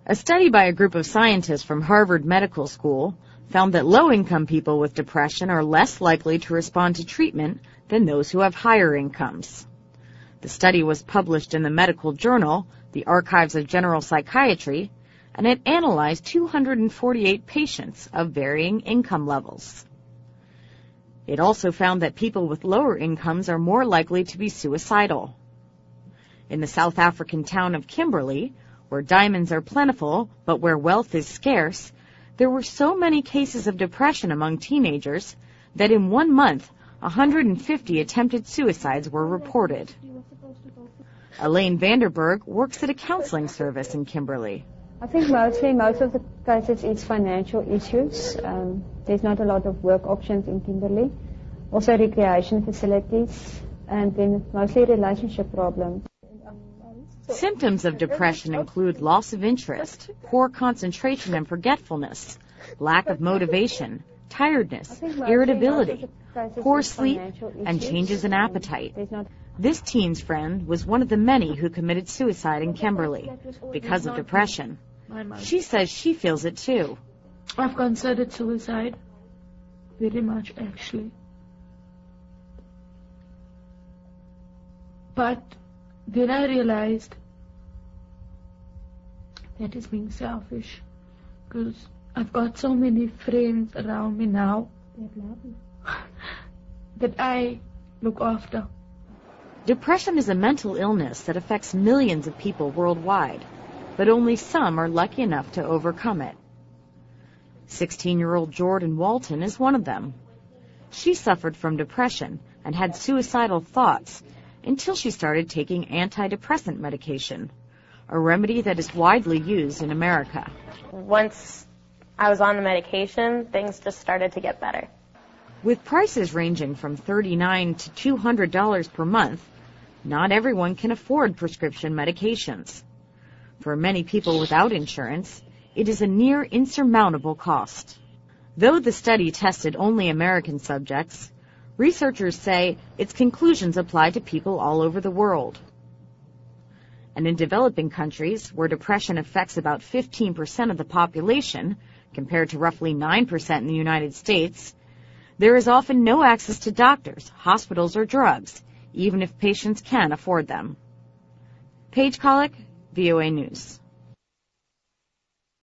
A study by a group of scientists from Harvard Medical School found that low-income people with depression are less likely to respond to treatment than those who have higher incomes. The study was published in the medical journal, the Archives of General Psychiatry, and it analyzed 248 patients of varying income levels. It also found that people with lower incomes are more likely to be suicidal. In the South African town of Kimberley, where diamonds are plentiful but where wealth is scarce, there were so many cases of depression among teenagers that in 1 month, 150 attempted suicides were reported. Elaine Vanderberg works at a counseling service in Kimberley. I think most of the cases it's financial issues. There's not a lot of work options in Kimberley. Also recreation facilities, and then mostly relationship problems. Symptoms of depression include loss of interest, poor concentration and forgetfulness, lack of motivation, tiredness, irritability, poor sleep, and changes in appetite. This teen's friend was one of the many who committed suicide in Kimberley because of depression. She says she feels it too. I've considered suicide very much, actually. But then I realized that is being selfish, because I've got so many friends around me now that I look after. Depression is a mental illness that affects millions of people worldwide, but only some are lucky enough to overcome it. 16-year-old Jordan Walton is one of them. She suffered from depression and had suicidal thoughts until she started taking antidepressant medication, a remedy that is widely used in America. Once I was on the medication, things just started to get better. With prices ranging from $39 to $200 per month, not everyone can afford prescription medications. For many people without insurance, it is a near insurmountable cost. Though the study tested only American subjects, researchers say its conclusions apply to people all over the world. And in developing countries, where depression affects about 15% of the population, compared to roughly 9% in the United States, there is often no access to doctors, hospitals, or drugs, even if patients can afford them. Paige Kollick, VOA News.